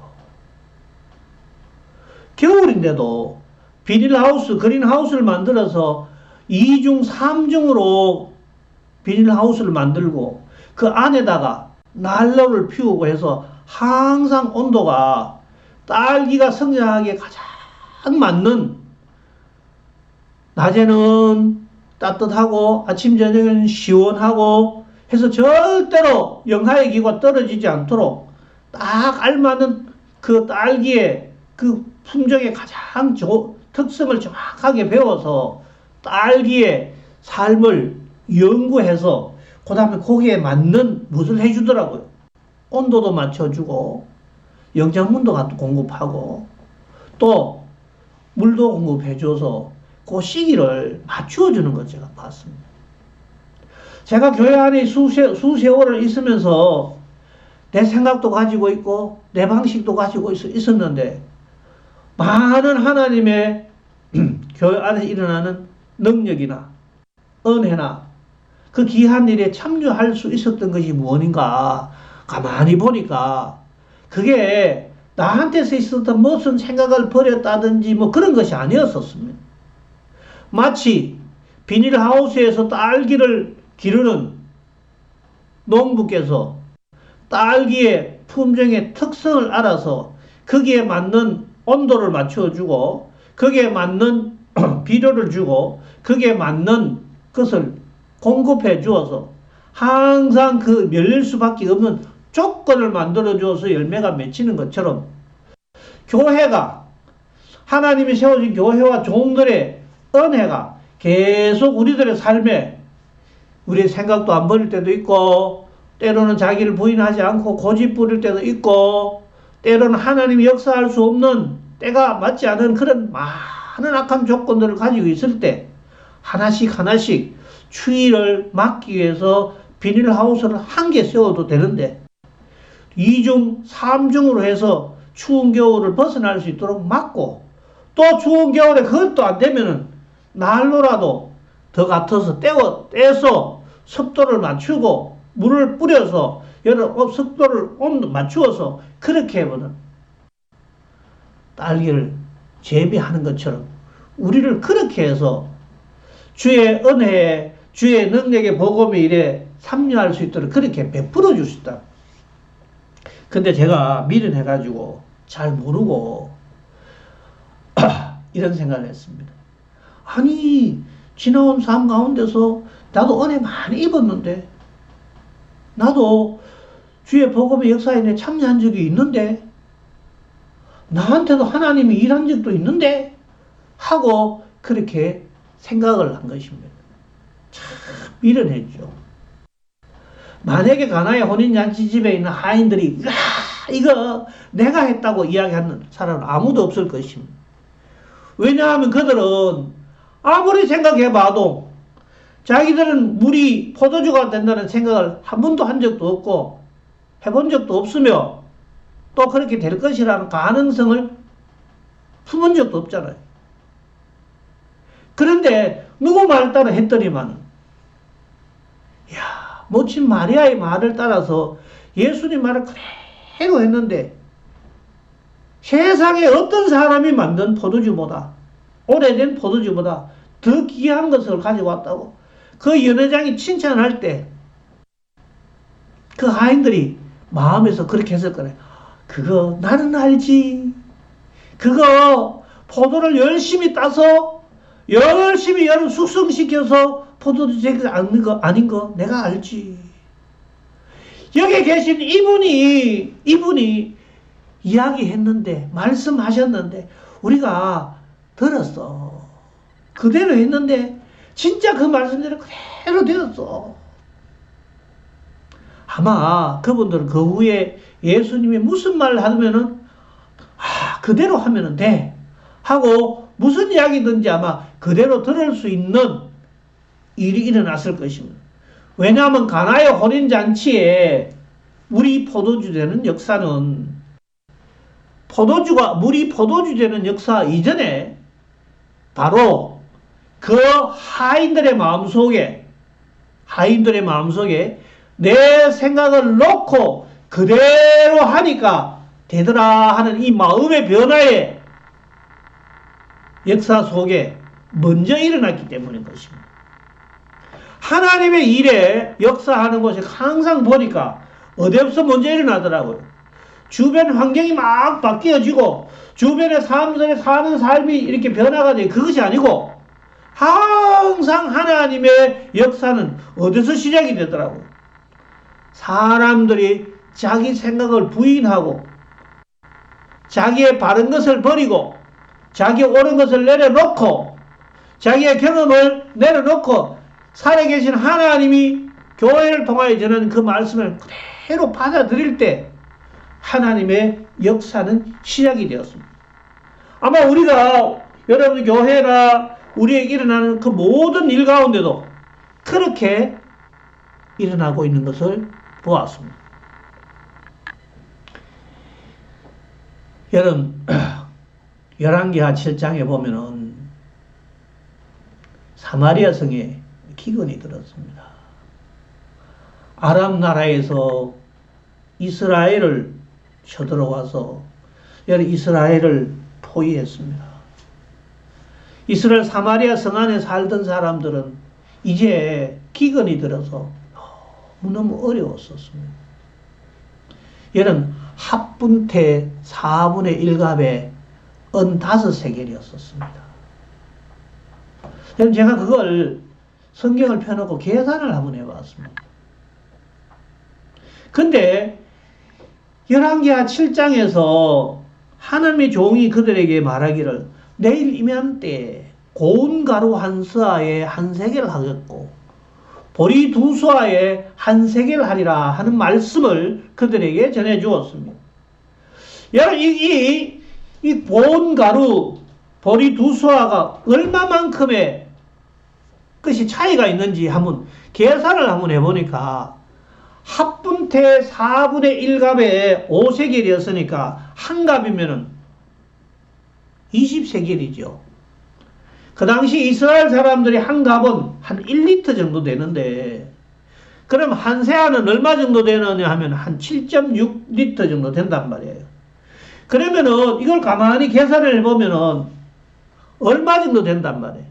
겨울인데도 비닐하우스, 그린하우스를 만들어서 2중, 3중으로 비닐하우스를 만들고 그 안에다가 난로를 피우고 해서 항상 온도가 딸기가 성장하기에 가장 맞는, 낮에는 따뜻하고 아침 저녁에는 시원하고 해서 절대로 영하의 기후가 떨어지지 않도록 딱 알맞는 그 딸기의 그 품종의 가장 특성을 정확하게 배워서 딸기의 삶을 연구해서 그 다음에 거기에 맞는 무엇을 해주더라고요. 온도도 맞춰주고 영양분도 공급하고 또 물도 공급해줘서 그 시기를 맞추어주는 것 제가 봤습니다. 제가 교회 안에 수세월을 있으면서 내 생각도 가지고 있고 내 방식도 가지고 있었는데 많은 하나님의 교회 안에 일어나는 능력이나 은혜나 그 귀한 일에 참여할 수 있었던 것이 무엇인가 가만히 보니까 그게 나한테서 있었던 무슨 생각을 버렸다든지 뭐 그런 것이 아니었었습니다. 마치 비닐하우스에서 딸기를 기르는 농부께서 딸기의 품종의 특성을 알아서 거기에 맞는 온도를 맞춰주고 거기에 맞는 비료를 주고 거기에 맞는 것을 공급해 주어서 항상 그 열릴 수밖에 없는 조건을 만들어 주어서 열매가 맺히는 것처럼 교회가 하나님이 세워진 교회와 종들의 은혜가 계속 우리들의 삶에 우리의 생각도 안 버릴 때도 있고 때로는 자기를 부인하지 않고 고집 부릴 때도 있고 때로는 하나님이 역사할 수 없는 때가 맞지 않은 그런 많은 악한 조건들을 가지고 있을 때 하나씩 하나씩 추위를 막기 위해서 비닐하우스를 한 개 세워도 되는데 2중, 3중으로 해서 추운 겨울을 벗어날 수 있도록 막고 또 추운 겨울에 그것도 안 되면은 난로라도 더 같아서 떼서 습도를 맞추고 물을 뿌려서 습도를 온도 맞추어서 그렇게 하면은 딸기를 재배하는 것처럼 우리를 그렇게 해서 주의 은혜에 주의 능력의 복음의 일에 참여할 수 있도록 그렇게 베풀어 주시다. 근데 제가 미련해가지고 잘 모르고 이런 생각을 했습니다. 아니 지나온 삶 가운데서 나도 은혜 많이 입었는데 나도 주의 복음의 역사에 참여한 적이 있는데 나한테도 하나님이 일한 적도 있는데 하고 그렇게 생각을 한 것입니다. 참 미련했죠. 만약에 가나의 혼인잔치집에 있는 하인들이 이거 내가 했다고 이야기하는 사람은 아무도 없을 것입니다. 왜냐하면 그들은 아무리 생각해봐도 자기들은 물이 포도주가 된다는 생각을 한 번도 한 적도 없고 해본 적도 없으며 또 그렇게 될 것이라는 가능성을 품은 적도 없잖아요. 그런데 누구 말 따라 했더니만 모친 마리아의 말을 따라서 예수님 말을 그대로 했는데 세상에 어떤 사람이 만든 포도주보다 오래된 포도주보다 더 귀한 것을 가지고 왔다고 그 연회장이 칭찬할 때 그 하인들이 마음에서 그렇게 했을 거네. 그거 나는 알지. 그거 포도를 열심히 따서 열심히 열을 숙성시켜서 포도주 제가 아닌 거 내가 알지. 여기 계신 이분이 이야기했는데 말씀하셨는데 우리가 들었어. 그대로 했는데 진짜 그 말씀대로 그대로 되었어. 아마 그분들은 그 후에 예수님이 무슨 말을 하면은 그대로 하면은 돼 하고 무슨 이야기든지 아마 그대로 들을 수 있는 일이 일어났을 것입니다. 왜냐하면 가나의 혼인잔치에 물이 포도주 되는 역사는 물이 포도주 되는 역사 이전에 바로 그 하인들의 마음속에 내 생각을 놓고 그대로 하니까 되더라 하는 이 마음의 변화의 역사 속에 먼저 일어났기 때문인 것입니다. 하나님의 일에 역사하는 것이 항상 보니까 어디서 먼저 일어나더라고요. 주변 환경이 막 바뀌어지고 주변의 사람들이 사는 삶이 이렇게 변화가 돼 그것이 아니고 항상 하나님의 역사는 어디서 시작이 되더라고요. 사람들이 자기 생각을 부인하고 자기의 바른 것을 버리고 자기의 옳은 것을 내려놓고 자기의 경험을 내려놓고 살아계신 하나님이 교회를 통하여 전하는 그 말씀을 그대로 받아들일 때 하나님의 역사는 시작이 되었습니다. 아마 우리가 여러분 교회나 우리에게 일어나는 그 모든 일 가운데도 그렇게 일어나고 있는 것을 보았습니다. 여러분 열왕기하 7장에 보면은 사마리아 성에 기근이 들었습니다. 아람 나라에서 이스라엘을 쳐들어와서 이스라엘을 포위했습니다. 이스라엘 사마리아 성 안에 살던 사람들은 이제 기근이 들어서 너무너무 어려웠었습니다. 여러분 합분태 4분의 1갑에 은 5세겔이었었습니다. 여러분 제가 그걸 성경을 펴놓고 계산을 한번 해봤습니다. 근데 열왕기하 7장에서 하나님의 종이 그들에게 말하기를 내일 이맘때 고운 가루 한 스아에 한 세겔 하겠고 보리 두 스아에 한 세겔 하리라 하는 말씀을 그들에게 전해 주었습니다. 여러분 이 고운 가루 보리 두 스아가 얼마만큼의 것이 차이가 있는지 한번 계산을 한번 해보니까 합분태 4분의 1갑에 5세겔이었으니까 한 갑이면은 20세겔이죠. 그 당시 이스라엘 사람들이 한 갑은 한 1리터 정도 되는데 그럼 한 세안은 얼마 정도 되느냐 하면 한 7.6리터 정도 된단 말이에요. 그러면은 이걸 가만히 계산을 해보면은 얼마 정도 된단 말이에요.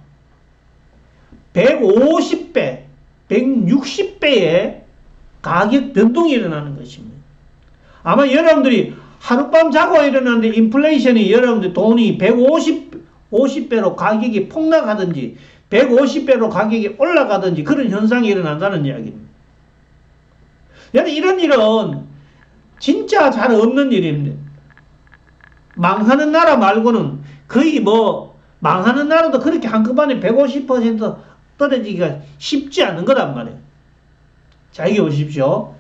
150배, 160배의 가격 변동이 일어나는 것입니다. 아마 여러분들이 하룻밤 자고 일어났는데 인플레이션이 여러분들 돈이 150배로 가격이 폭락하든지 150배로 가격이 올라가든지 그런 현상이 일어난다는 이야기입니다. 여러분 이런 일은 진짜 잘 없는 일입니다. 망하는 나라 말고는 거의 망하는 나라도 그렇게 한꺼번에 150% 떨어지기가 쉽지 않은 거란 말이에요. 자, 이게 보십시오.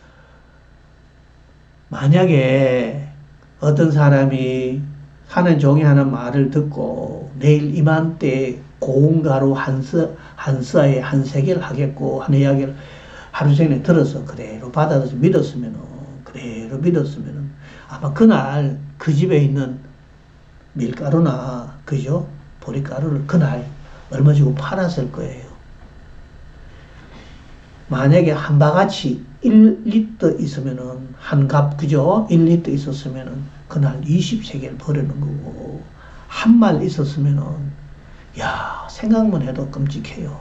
만약에 어떤 사람이 하는 종이 하는 말을 듣고 내일 이맘때 고운 가루 한 스아에 한 세겔 하겠고 하는 이야기를 하루 종일 들어서 그대로 받아들여서 그대로 믿었으면은 아마 그날 그 집에 있는 밀가루나 그죠? 보리가루를 그날 얼마 주고 팔았을 거예요. 만약에 한 바가지 1리터 있으면은 한 갑 그죠? 1리터 있었으면은 그날 20세겔 버리는 거고 한 말 있었으면은 야 생각만 해도 끔찍해요.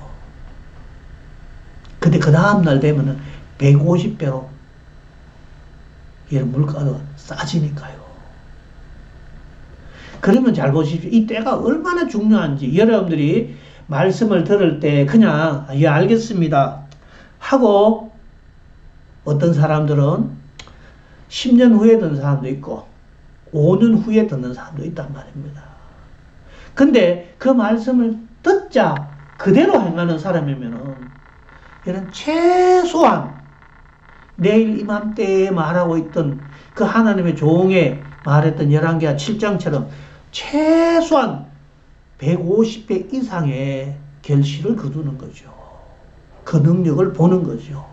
근데 그 다음날 되면은 150배로 이런 물가가 싸지니까요. 그러면 잘 보십시오. 이 때가 얼마나 중요한지 여러분들이 말씀을 들을 때 그냥 예 알겠습니다 하고 어떤 사람들은 10년 후에 듣는 사람도 있고 5년 후에 듣는 사람도 있단 말입니다. 근데 그 말씀을 듣자 그대로 행하는 사람이면은 이런 최소한 내일 이맘때에 말하고 있던 그 하나님의 종에 말했던 열왕기하 7장처럼 최소한 150배 이상의 결실을 거두는 거죠. 그 능력을 보는 거죠.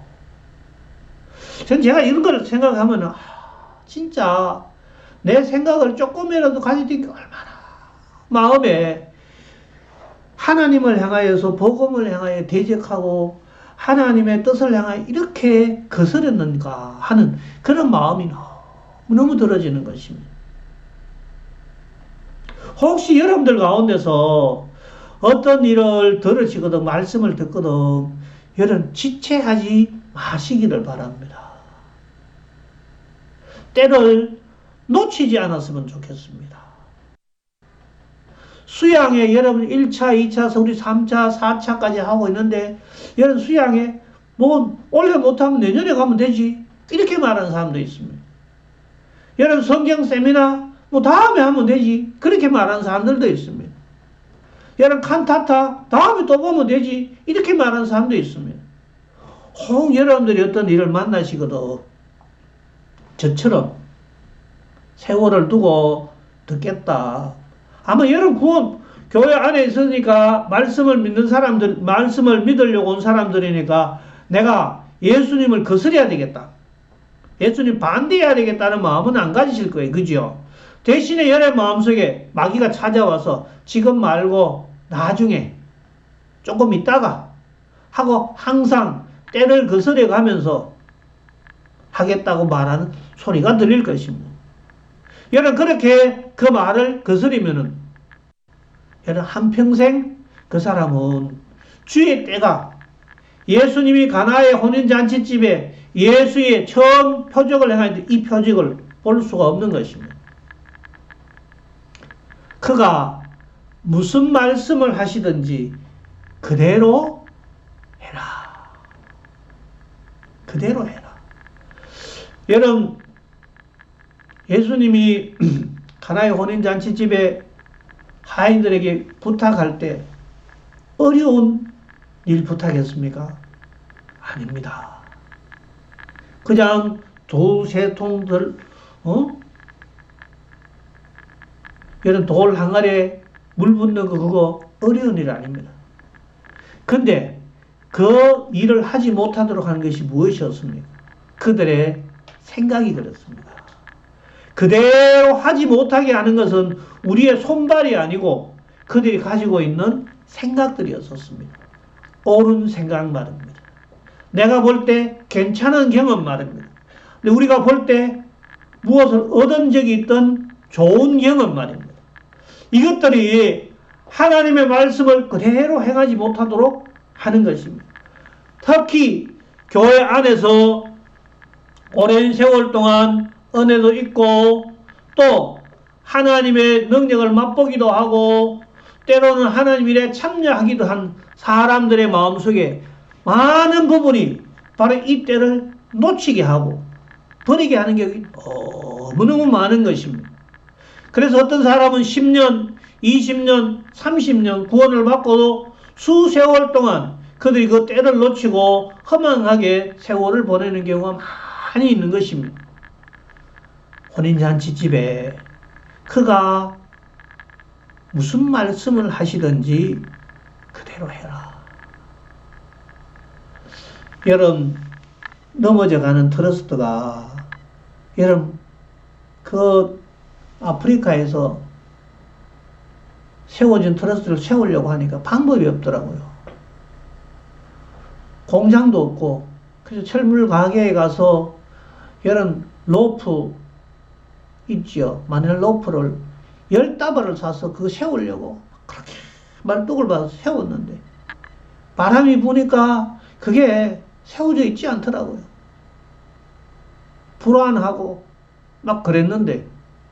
제가 이런 걸 생각하면 진짜 내 생각을 조금이라도 가지니까 얼마나 마음에 하나님을 향하여서 복음을 향하여 대적하고 하나님의 뜻을 향하여 이렇게 거스렸는가 하는 그런 마음이 너무 들어지는 것입니다. 혹시 여러분들 가운데서 어떤 일을 들으시거든 말씀을 듣거든 여러분 지체하지 마시기를 바랍니다. 때를 놓치지 않았으면 좋겠습니다. 수양에 여러분 1차, 2차, 우리 3차, 4차까지 하고 있는데 여러분 수양에 뭐 올해 못하면 내년에 가면 되지 이렇게 말하는 사람도 있습니다. 여러분 성경 세미나 뭐 다음에 하면 되지 그렇게 말하는 사람들도 있습니다. 여러분 칸타타 다음에 또 보면 되지 이렇게 말하는 사람도 있습니다. 혹 여러분들이 어떤 일을 만나시거든 저처럼 세월을 두고 듣겠다. 아마 여러분 구원 교회 안에 있으니까 말씀을 믿는 사람들, 말씀을 믿으려고 온 사람들이니까 내가 예수님을 거스려야 되겠다. 예수님 반대해야 되겠다는 마음은 안 가지실 거예요. 그죠? 대신에 여러분 마음속에 마귀가 찾아와서 지금 말고 나중에 조금 있다가 하고 항상 때를 거스려 가면서 하겠다고 말하는 소리가 들릴 것입니다. 여러분 그렇게 그 말을 거스리면은 여러분 한평생 그 사람은 주의 때가 예수님이 가나의 혼인잔치집에 예수의 처음 표적을 행하는데 이 표적을 볼 수가 없는 것입니다. 그가 무슨 말씀을 하시든지 그대로 해라. 그대로 해라. 여러분 예수님이 가나의 혼인잔치집에 하인들에게 부탁할 때 어려운 일 부탁했습니까? 아닙니다. 그냥 두세 통들 여러분 돌 항아리에 물 붓는 거 그거 어려운 일 아닙니다. 근데 그 일을 하지 못하도록 하는 것이 무엇이었습니까? 그들의 생각이 그렇습니다. 그대로 하지 못하게 하는 것은 우리의 손발이 아니고 그들이 가지고 있는 생각들이었었습니다. 옳은 생각 말입니다. 내가 볼 때 괜찮은 경험 말입니다. 근데 우리가 볼 때 무엇을 얻은 적이 있던 좋은 경험 말입니다. 이것들이 하나님의 말씀을 그대로 행하지 못하도록 하는 것입니다. 특히 교회 안에서 오랜 세월 동안 은혜도 있고 또 하나님의 능력을 맛보기도 하고 때로는 하나님 일에 참여하기도 한 사람들의 마음속에 많은 부분이 바로 이 때를 놓치게 하고 버리게 하는 게 너무너무 많은 것입니다. 그래서 어떤 사람은 10년, 20년, 30년 구원을 받고도 수세월 동안 그들이 그 때를 놓치고 허망하게 세월을 보내는 경우가 많이 있는 것입니다. 혼인잔치집에 그가 무슨 말씀을 하시든지 그대로 해라. 여러분 넘어져가는 트러스트가 여러분 그 아프리카에서 세워진 트러스트를 세우려고 하니까 방법이 없더라고요. 공장도 없고 그래서 철물 가게에 가서 여러분 로프 있죠. 마늘 로프를 10다발을 사서 그거 세우려고 그렇게 말뚝을 받아서 세웠는데 바람이 부니까 그게 세워져 있지 않더라고요. 불안하고 막 그랬는데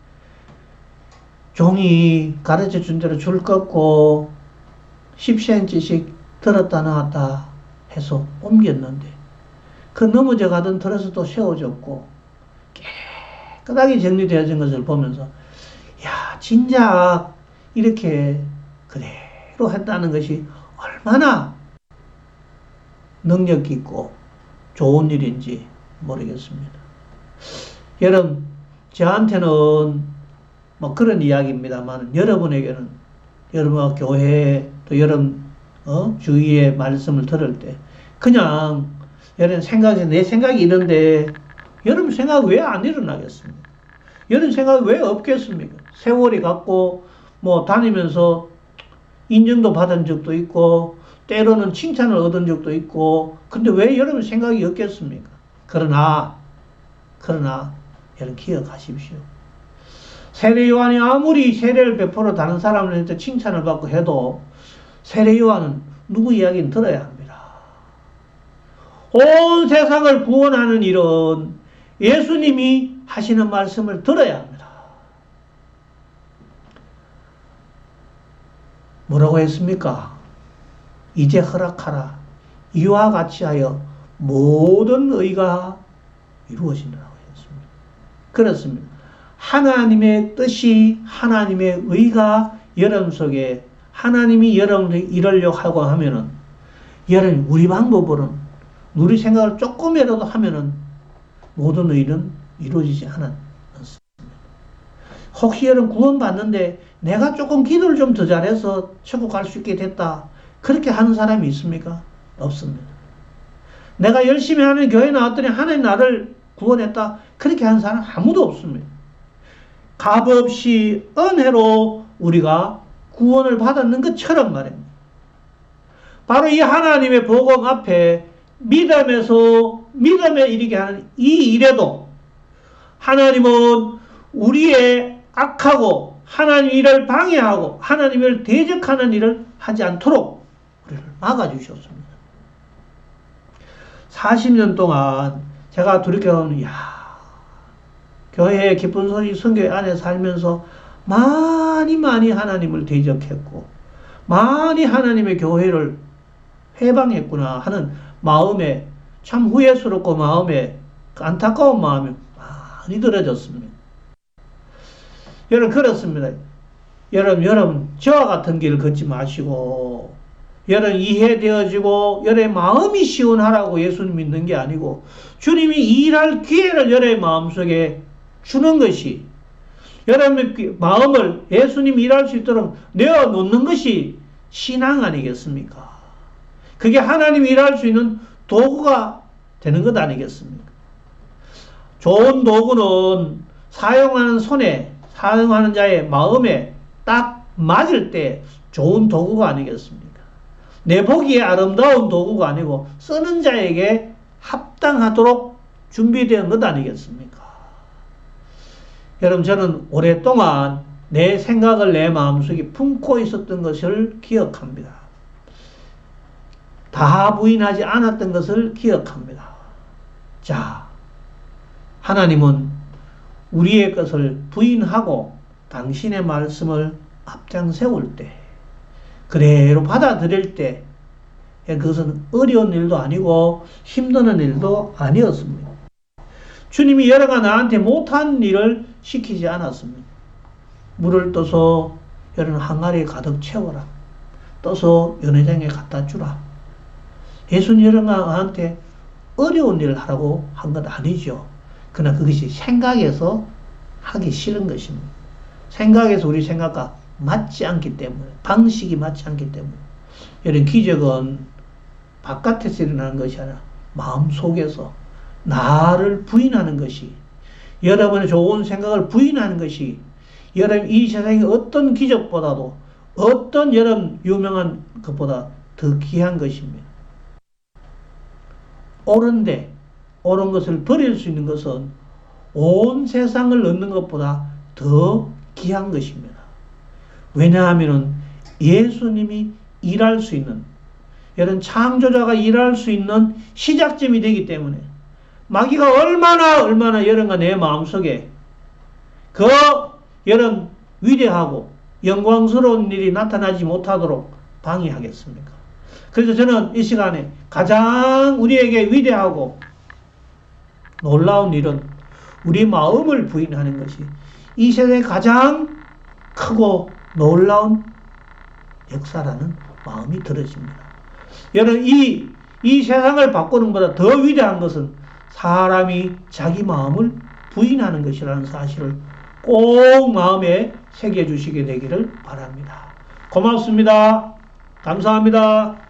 종이 가르쳐 준 대로 줄 꺾고 10cm씩 들었다 놨다 해서 옮겼는데 그 넘어져 가던 트러스도 세워졌고 깨끗하게 정리되어진 것을 보면서 야 진작 이렇게 그대로 했다는 것이 얼마나 능력 있고 좋은 일인지 모르겠습니다. 여러분, 저한테는 뭐 그런 이야기입니다만, 여러분에게는 여러분 교회 또 여러분 주위의 말씀을 들을 때 그냥 여러분 생각이 내 생각이 이런데 여러분 생각 왜 안 일어나겠습니까? 여러분 생각 왜 없겠습니까? 세월이 갔고 뭐 다니면서 인정도 받은 적도 있고 때로는 칭찬을 얻은 적도 있고 근데 왜 여러분 생각이 없겠습니까? 그러나 여러분 기억하십시오. 세례 요한이 아무리 세례를 베풀어 다른 사람한테 칭찬을 받고 해도 세례 요한은 누구 이야기는 들어야 합니다. 온 세상을 구원하는 일은 예수님이 하시는 말씀을 들어야 합니다. 뭐라고 했습니까? 이제 허락하라. 이와 같이 하여 모든 의가 이루어진다고 했습니다. 그렇습니다. 하나님의 뜻이 하나님의 의가 여러분 속에 하나님이 여러분을 이루려고 하고 하면은 여러분 우리 방법으로는 우리 생각을 조금이라도 하면은 모든 의는 이루어지지 않습니다. 혹시 여러분 구원받는데 내가 조금 기도를 좀 더 잘해서 천국 갈 수 있게 됐다. 그렇게 하는 사람이 있습니까? 없습니다. 내가 열심히 하는 교회 나왔더니 하나님 나를 구원했다. 그렇게 하는 사람 아무도 없습니다. 값없이 은혜로 우리가 구원을 받았는 것처럼 말입니다. 바로 이 하나님의 복음 앞에 믿음에 이르게 하는 이 일에도 하나님은 우리의 악하고 하나님 일을 방해하고 하나님을 대적하는 일을 하지 않도록 우리를 막아주셨습니다. 40년 동안 제가 돌이켜보면 교회의 기쁜 소식 선교회 안에 살면서 많이 하나님을 대적했고 많이 하나님의 교회를 회방했구나 하는 마음에 참 후회스럽고 마음에 안타까운 마음이 많이 들어졌습니다. 여러분 그렇습니다. 여러분 저와 같은 길을 걷지 마시고 여러분 이해되어지고 여러분의 마음이 시원하라고 예수님 믿는 게 아니고 주님이 일할 기회를 여러분의 마음속에 주는 것이 여러분의 마음을 예수님이 일할 수 있도록 내어놓는 것이 신앙 아니겠습니까? 그게 하나님이 일할 수 있는 도구가 되는 것 아니겠습니까? 좋은 도구는 사용하는 손에 사용하는 자의 마음에 딱 맞을 때 좋은 도구가 아니겠습니까? 내 보기에 아름다운 도구가 아니고 쓰는 자에게 합당하도록 준비된 것 아니겠습니까? 여러분 저는 오랫동안 내 생각을 내 마음속에 품고 있었던 것을 기억합니다. 다 부인하지 않았던 것을 기억합니다. 자, 하나님은 우리의 것을 부인하고 당신의 말씀을 앞장 세울 때 그대로 받아들일 때 그것은 어려운 일도 아니고 힘드는 일도 아니었습니다. 주님이 여러가 나한테 못한 일을 시키지 않았습니다. 물을 떠서 여러분 항아리에 가득 채워라. 떠서 연회장에 갖다 주라. 예수님 여러가 나한테 어려운 일을 하라고 한 건 아니죠. 그러나 그것이 생각에서 하기 싫은 것입니다. 생각에서 우리 생각과 맞지 않기 때문에 방식이 맞지 않기 때문에 이런 기적은 바깥에서 일어나는 것이 아니라 마음속에서 나를 부인하는 것이 여러분의 좋은 생각을 부인하는 것이 여러분 이 세상의 어떤 기적보다도 어떤 여러분 유명한 것보다 더 귀한 것입니다. 옳은 것을 버릴 수 있는 것은 온 세상을 얻는 것보다 더 귀한 것입니다. 왜냐하면 예수님이 일할 수 있는 여러분 창조자가 일할 수 있는 시작점이 되기 때문에 마귀가 얼마나 여러분과 내 마음속에 그 여러분 위대하고 영광스러운 일이 나타나지 못하도록 방해하겠습니까? 그래서 저는 이 시간에 가장 우리에게 위대하고 놀라운 일은 우리 마음을 부인하는 것이 이 세상에 가장 크고 놀라운 역사라는 마음이 들어집니다. 여러분 이 세상을 바꾸는 것보다 더 위대한 것은 사람이 자기 마음을 부인하는 것이라는 사실을 꼭 마음에 새겨주시게 되기를 바랍니다. 고맙습니다. 감사합니다.